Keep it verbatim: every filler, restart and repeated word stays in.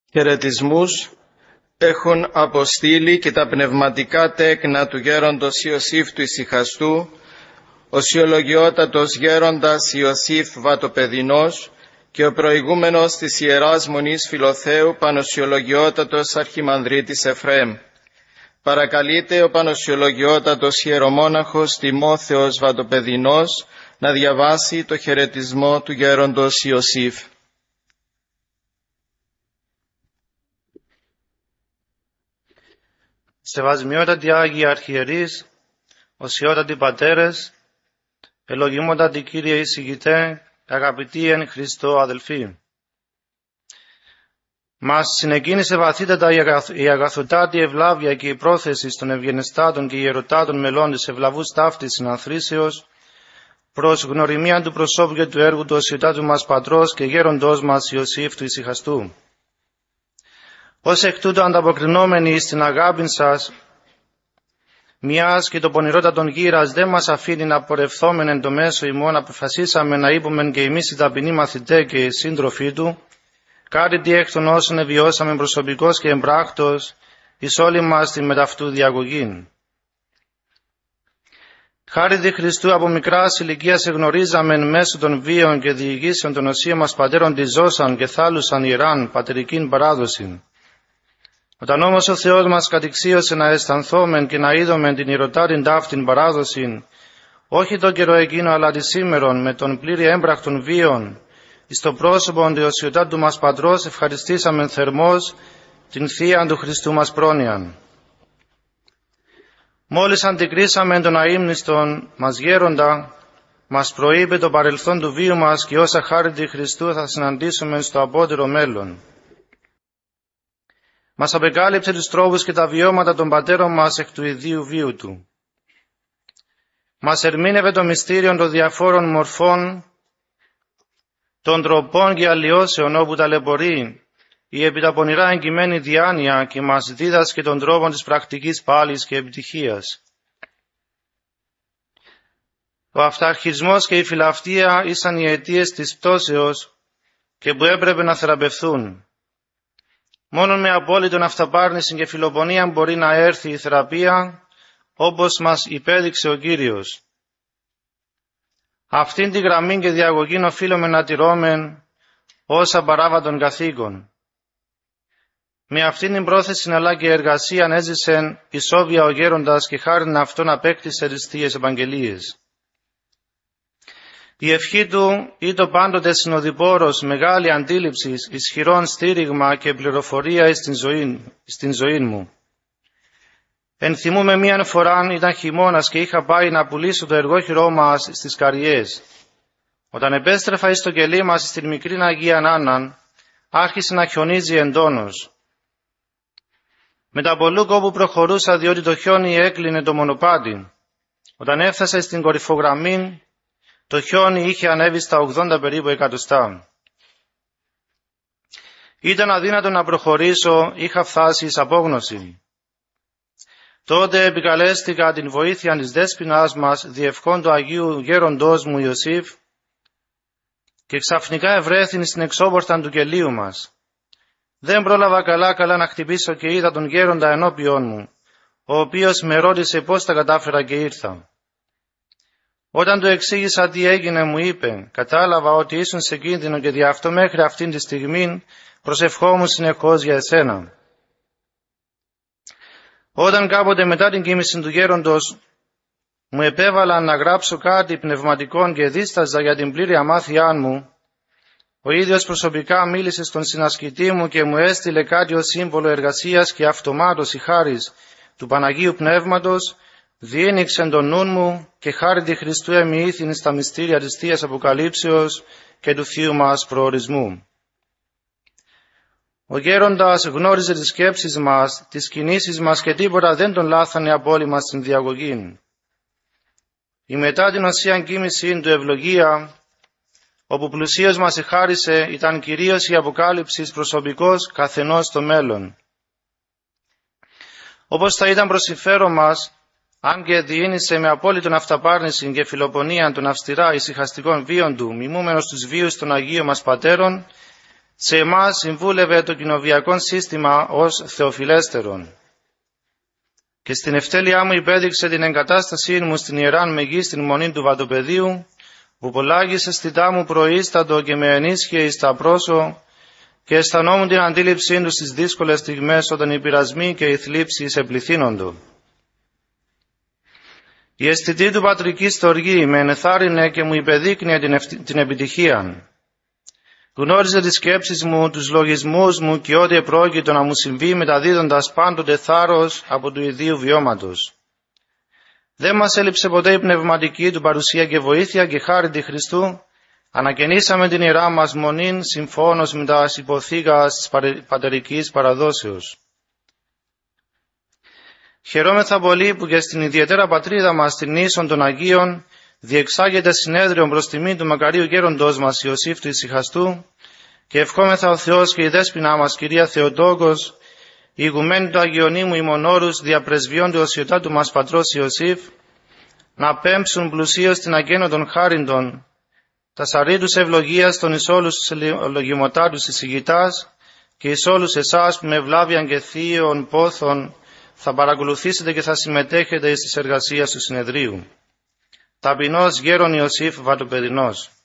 Χαιρετισμούς έχουν αποστείλει και τα πνευματικά τέκνα του γέροντος Ιωσήφ του Ησυχαστού, ο σιολογιότατος γέροντας Ιωσήφ Βατοπεδινός και ο προηγούμενος της Ιεράς Μονής Φιλοθέου Πανοσιολογιότατος Αρχιμανδρίτης Εφραίμ. Παρακαλείται ο Πανοσιολογιότατος Ιερομόναχος Τιμόθεος Βατοπεδινός να διαβάσει το χαιρετισμό του γέροντος Ιωσήφ. Σεβασμιότατοι Άγιοι Αρχιερείς, οσιότατοι Πατέρες, ευλογημότατοι Κύριε Εισηγητέ, αγαπητοί εν Χριστώ αδελφοί. Μας συνεκίνησε βαθύτατα η αγαθοτάτη ευλάβεια και η πρόθεση των ευγενεστάτων και ιερωτάτων μελών της ευλαβούς ταύτης συναθρήσεως προς γνωριμία του προσώπου και του έργου του οσιωτάτου μας Πατρός και γέροντός μας Ιωσήφ του Ησυχαστού. Ως εκ τούτου ανταποκρινόμενοι στην αγάπη σας, μιας και το πονηρότατον γύρας δεν μας αφήνει να πορευθόμεν εν το μέσο ημών, αποφασίσαμε να είπομεν και εμείς οι ταπεινοί μαθητέ και οι σύντροφοί του, κάτι τι εκ των όσων εβιώσαμε προσωπικός και εμπράκτος, εις όλη μας την μεταυτού διαγωγήν. Χάρη δι Χριστού από μικράς ηλικίας εγνωρίζαμεν μέσω των βίων και διηγήσεων των οσίων μας πατέρων τη ζώσαν και θάλουσαν ιεράν πατερικήν παράδοση. Όταν όμως ο Θεός μας κατηξίωσε να αισθανθόμεν και να είδομεν την ιερωτάτην ταύτην παράδοση, όχι το καιρό εκείνο αλλά τη σήμερον με τον πλήρη έμπρακτον βίων, εις το πρόσωπον του οσιωτάτου μας Πατρός ευχαριστήσαμεν θερμός την Θείαν του Χριστού μας πρόνοιαν. Μόλις αντικρίσαμεν τον αείμνηστον μας γέροντα, μας προείπε το παρελθόν του βίου μας και όσα χάρη του Χριστού θα συναντήσουμε στο απότερο μέλλον. Μας απεκάλυψε τους τρόπους και τα βιώματα των πατέρων μας εκ του ιδίου βίου του. Μας ερμήνευε το μυστήριο των διαφόρων μορφών, των τροπών και αλλοιώσεων όπου ταλαιπωρεί η επί τα πονηρά εγκυμένη διάνοια και μας δίδασκε των τρόπων της πρακτικής πάλης και επιτυχίας. Ο αυταρχισμός και η φιλαυτία ήσαν οι αιτίες της πτώσεως και που έπρεπε να θεραπευθούν. Μόνο με απόλυτον αυταπάρνηση και φιλοπονία μπορεί να έρθει η θεραπεία, όπως μας υπέδειξε ο Κύριος. Αυτήν τη γραμμή και διαγωγήν οφείλουμε να τηρώμεν ως απαράβατον καθήκον. Με αυτήν την πρόθεση αλλά και εργασία έζησεν ισόβια ο γέροντας και χάριν αυτόν απέκτησε τις Θείες Ευαγγελίες. Η ευχή του ήταν πάντοτε συνοδοιπόρος μεγάλη αντίληψη, ισχυρόν στήριγμα και πληροφορία στην ζωή, στην ζωή μου. Ενθυμούμε μίαν φοράν ήταν χειμώνας και είχα πάει να πουλήσω το εργόχειρό μας στις Καριές. Όταν επέστρεφα εις το κελί μας στην μικρή Αγία Νάναν, άρχισε να χιονίζει εντόνως. Με τα πολλού κόπου προχωρούσα διότι το χιόνι έκλεινε το μονοπάτι. Όταν έφτασα στην κορυφογραμμή, το χιόνι είχε ανέβει στα ογδόντα περίπου εκατοστά. Ήταν αδύνατο να προχωρήσω, είχα φτάσει εις απόγνωση. Τότε επικαλέστηκα την βοήθεια της δέσποινάς μας, διευχών του Αγίου Γέροντός μου Ιωσήφ, και ξαφνικά ευρέθην στην εξώπορτα του κελίου μας. Δεν πρόλαβα καλά καλά να χτυπήσω και είδα τον γέροντα ενώπιόν μου, ο οποίος με ρώτησε πώς τα κατάφερα και ήρθα. Όταν του εξήγησα τι έγινε μου είπε, κατάλαβα ότι ήσουν σε κίνδυνο και δι' αυτό μέχρι αυτήν τη στιγμή προσευχόμουν συνεχώς για εσένα. Όταν κάποτε μετά την κοίμηση του γέροντος μου επέβαλαν να γράψω κάτι πνευματικό και δίσταζα για την πλήρη αμάθειά μου, ο ίδιος προσωπικά μίλησε στον συνασκητή μου και μου έστειλε κάτι ως σύμβολο εργασίας και αυτομάτως η χάρις του Παναγίου Πνεύματος διένυξε τον νου μου και χάρη τη Χριστού εμοιήθην στα μυστήρια της Θείας Αποκαλύψεως και του Θείου μας προορισμού. Ο γέροντας γνώριζε τις σκέψεις μας, τις κινήσεις μας και τίποτα δεν τον λάθανε από όλη μας την διαγωγή. Η μετά την οσίαν κοίμηση του ευλογία, όπου πλουσίως μας εχάρισε, ήταν κυρίως η αποκάλυψη προσωπικός καθενός στο μέλλον. Όπως θα ήταν προς συμφέρον μας, αν και διήνυσε με απόλυτον αυταπάρνηση και φιλοπονία των αυστηρά ησυχαστικών βίων του, μιμούμενος τους βίους των Αγίων μας Πατέρων, Σε εμάς συμβούλευε το κοινοβιακό σύστημα ως θεοφιλέστερον. Και στην ευτέλειά μου υπέδειξε την εγκατάστασή μου στην Ιεράν Μεγίστην Μονή του Βατοπεδίου, που πολλάγησε στη τάμου προείστατο και με ενίσχυε εις τα πρόσω, και αισθανόμουν την αντίληψή του στις δύσκολες στιγμές όταν οι πειρασμοί και οι θλίψεις επληθύνοντο. Η αισθητή του πατρική στοργή με ενεθάρρυνε και μου υπεδείκνυε την, ευ... την επιτυχία. Γνώριζε τις σκέψεις μου, τους λογισμούς μου και ό,τι επρόκειτο να μου συμβεί, μεταδίδοντας πάντοτε θάρρος από του ιδίου βιώματος. Δεν μας έλειψε ποτέ η πνευματική του παρουσία και βοήθεια, και χάρη τη Χριστού ανακαινήσαμε την Ιερά μας Μονήν συμφώνως με τα υποθήγα της πατερικής παραδόσεως. Χαιρόμεθα πολύ που και στην ιδιαίτερα πατρίδα μας, στην Ίσον των Αγίων, διεξάγεται συνέδριο προς τιμή του μακαρίου γέροντος μας Ιωσήφ του Ησυχαστού, και ευχόμεθα ο Θεός και η Δέσποινα μας Κυρία Θεοτόκος, η ηγουμένη του Αγιονύμου ημών διαπρεσβειών του οσιωτάτου μας πατρός Ιωσήφ, να πέμψουν πλουσίως την αγένοντον χάριντον, τα σαρίτους ευλογίας των εις όλους τους ευλογηματάτους εισηγητάς, και εις όλους εσάς που με ευλάβιαν και θείων πόθων θα παρακολουθήσετε και θα συμμετέχετε εις τις εργασίες του συνεδρίου. Ταπεινός γέρον Ιωσήφ Βατοπεδινός.